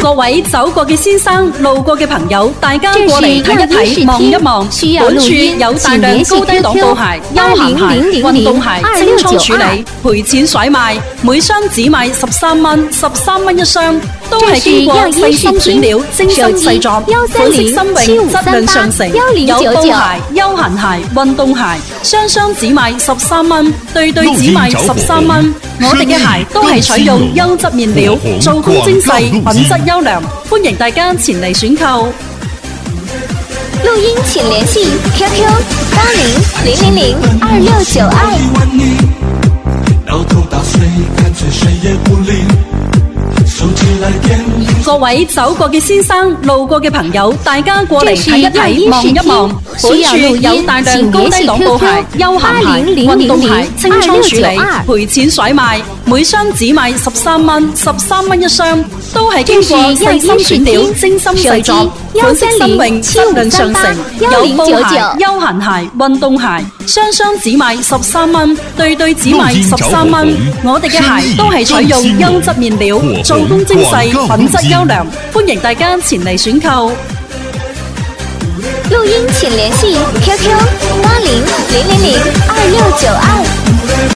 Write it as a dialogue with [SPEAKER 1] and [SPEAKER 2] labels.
[SPEAKER 1] 各位走過嘅先生、路過嘅朋友，大家過嚟睇一睇、望一望。本處有大量高低檔布鞋、休閒鞋、運動鞋清倉處理，賠錢甩賣，每箱只賣13蚊，13蚊一箱。都係經過細心選料、精心製作，款式新穎，質量上乘。有布鞋、休閒鞋、運動鞋，雙雙只賣13蚊，對對只賣13蚊。我哋嘅鞋都係採用優質面料，做工精細，品質優良，歡迎大家前嚟選購。
[SPEAKER 2] 錄音請聯繫 QQ 80000692。
[SPEAKER 1] 各位走過嘅先生、路過嘅朋友，大家過嚟睇一睇、望一望。本處有大量高低檔布鞋、休閒鞋、運動鞋清倉處理，賠錢甩賣，每箱只賣13蚊，13蚊一箱。都係經過細心選料、精心製作，款式新穎，質量上乘。有布鞋、休閒鞋、運動鞋，雙雙只賣13蚊，對對只賣13蚊。我哋嘅鞋都係採用優質面料，做工精細，品質優良，歡迎大家前嚟選購。
[SPEAKER 2] 錄音請聯繫 QQ80000692。